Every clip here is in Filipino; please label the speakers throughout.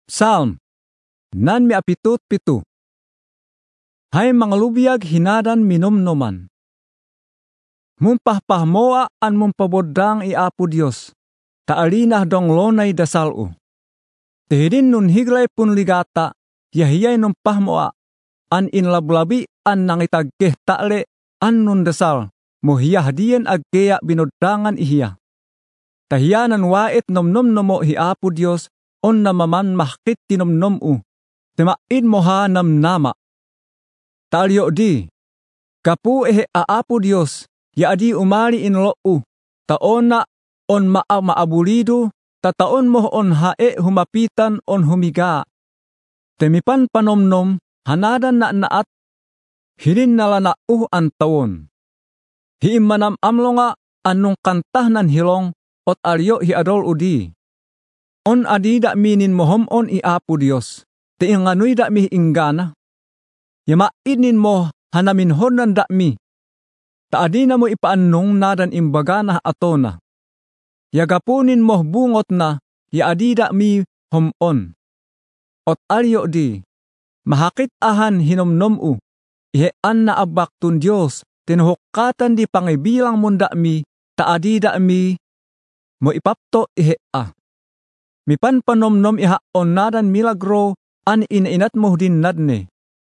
Speaker 1: Psalm nan miapitut-pitu. Hay mga lubiyag hinadan minomnoman. Mumpahpahmoa an mumpabodang iapo Dios, taalinah dong lonay dasalo. Tehidin nun higlay pun ligata, yahiyay numpahmoa, an inlablabi an nangitagkeh taale an nun dasal, mohiyahdiyen agkeya binodangan ihiya. Tahiyanan wait nomnomnomo hiapo Dios, on namaman mahkit tinomnomu, timain moha namnama. Talyo di, kapu aapo Dios, yaadi umali inlou, taona on maabulido, tataon mo on hae humapitan on humiga. Temipan panomnom, hanadan na naat, hilin nalana an tawon. Hiimanam amlonga anong kantah nan hilong, ot alyo hiadol udi. On adida minin mohom on iapo Dios, te inganoy da mi inggana. Yamainin mo hanaminhon nan da mi. Taadina mo ipaanong nadan imbagana atona. Yagapunin mo bungot na yaadida mi homon. Ot alyo di, mahakit ahan hinomnomu, ihean na abaktun Dios, tinuhukatan di pangibilang munda mi, taadida mi, mo ipapto ihea. Mipan panomnom ihaon nadan milagro an inainat mo din nadne.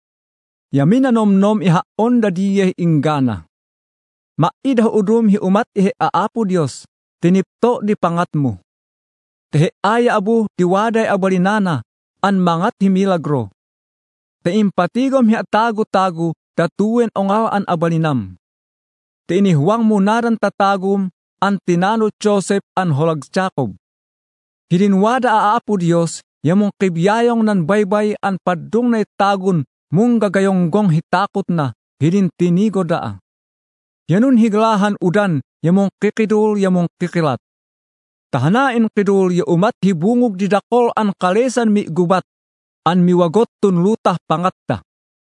Speaker 1: Yamina nomnom ihaon da diye inggana. Maidah udum hi umat ihe aapo Dios, tinipto di pangat mo. Tehe aya abu diwaday abalinana, an mangat hi milagro. Te impatigom hi atago-tago, datuwen ongaw an abalinam. Te inihuang mo nadan tatagum, an tinano Joseph an holag Jacob. Hilinwada aapo Dios, yamong kibyayong nan baybay an padung na itagun, mung gagayonggong hitakot na, hilin tinigo daa. Yanun higlahan udan, yamong kikidul yamong kikilat. Tahanain kidul ya umat hibungog didakol an kalesan mi gubat, an miwagot tun lutah pangatta.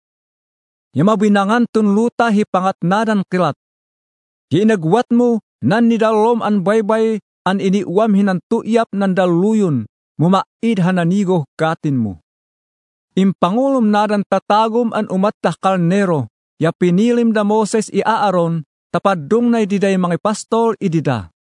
Speaker 1: Yamabinangan tun lutah hi pangat nadan kilat. Hinagwat mo, nan nidalom an baybay, an iniuam hinantuyap nan daluyun, mumaid hananigo katin mo. Impangulom nadan tatagom an umat kalnero, ya pinilim da Moses i Aaron, tapadung na ididay mga pastol idida.